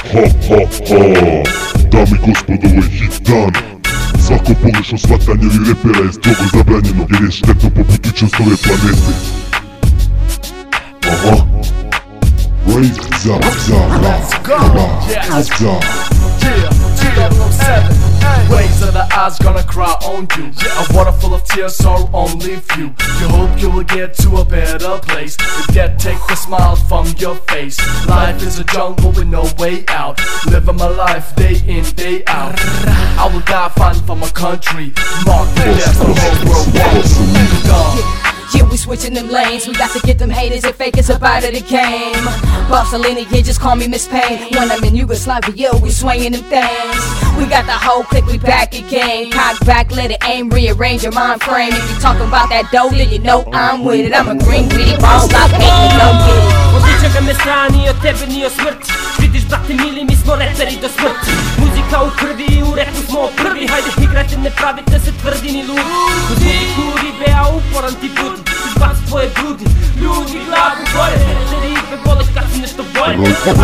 Dame i gospodo, ovo je hit dan. Svako pogrešno shvatanje ovih repera je strogo zabranjeno, jer je štetno po budućnost ove planete. Aha. Waves of the eyes gonna cry on you. A water full of tears, sorrow only few. You hope you will get to a better place, but yet take the smile from your face. Life is a jungle with no way out. Living my life day in, day out. I will die fighting for my country. Mark the death, the whole world wants me. Yeah, we switching them lanes. We got to get them haters and fakers up out of the game. Barcelona, yeah, just call me Miss Payne. When I'm in Yugoslavia, we swinging them things. We got the whole clique, we back again. Cock back, let it aim, rearrange your mind frame. If you talking about that dough, then you know I'm with it. I'm a green with it, won't stop hating, no get it. Odličega me strani od tebe ni o smrti. Vidiš brate mili, mi smo reperi do smrti. Muzika u krvi i u repu smo prvi. Hajde igrajte, ne pravite se tvrdi ni ludi. Uz muziku ribe, a uporan ti budi. Izbac tvoje grudi, ljudi glavu gore. Te ribe vole kad si nešto bolje.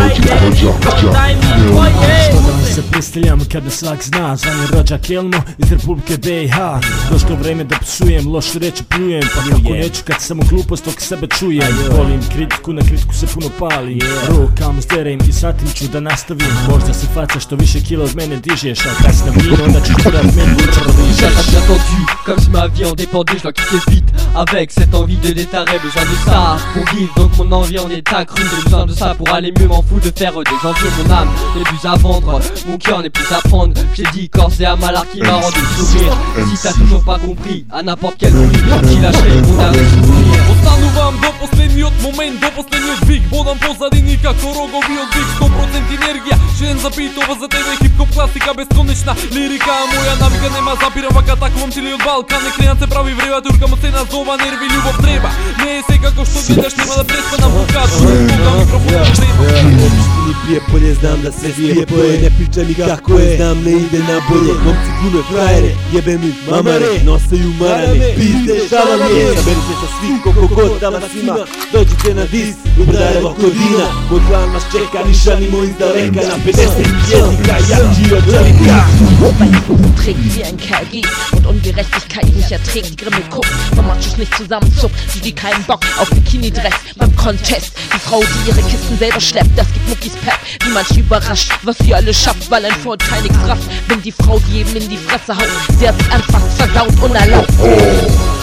Daj mi tvoje. Što da vam se predstavljam kada svak zna. Zvanje rođak Elmo iz Republike BiH. Došlo vreme da psujem, lošu reći pljujem. Pa kako neću kad samo glupost dok sebe čujem. Volim kritiku, na kritiku se puno pali. Rukam zderem i satim ću da nastavim. Možda si faca što više kilo od mene dižeš. A kad si na vino onda ćeš kurat meni učrviš. J'attends bien tendu, comme si ma vie en dépendait, je dois quitter vite avec cette envie de détarrer, besoin de ça pour vivre, donc mon envie en est accrue, j'ai besoin de ça pour aller mieux, m'en fous de faire des envieux, mon âme n'est plus à vendre, mon cœur n'est plus à prendre, j'ai dit corps et âme à l'art qui m'a rendu sourire, si t'as toujours pas compris, à n'importe quel prix, qui lâcherait mon âme de souffrir. Ostanuwam do poslednjeg moment, do poslednjeg dźwig, bodam pozadini kako rogovi od dźwig, 100% energija, želim zapitova za tebe, hip-hop klasika, bezkonečna lirika, moja navika nema zapiram, vaka tako vam cili od Balkane, klejance pravi vreva, turkamo se nazova, nervi, ljubav treba, ne je se kako što vidiš, nema da prestanem pokažu, koga mikrofona treba. Ni prijepolje, znam da se slijepoje, ne pričaj mi kako je, znam ne ide na bolje, momci gume frajere, jebe mi mamare, nosaju marame, pizde šalamije, saberite sa svih koliko god da vas ima, dođite na dis, Udarevo kodina, moj plan vas čeka, nišanimo iz daleka, na 50 jezika, jači od čelika. Mein Buch trägt wie ein KG und Ungerechtigkeit nicht erträgt, die Grimmel guckt, wenn Machos nicht zusammenzuckt, die keinen Bock auf Bikini-Dress beim Contest. Die Frau, die ihre Kisten selber schleppt, das gibt Muckis Pep, die manch überrascht, was sie alles schafft, weil ein Vorteil nichts rafft. Bin die Frau, die eben in die Fresse haut, der sich anfasst, versaut, unerlaubt.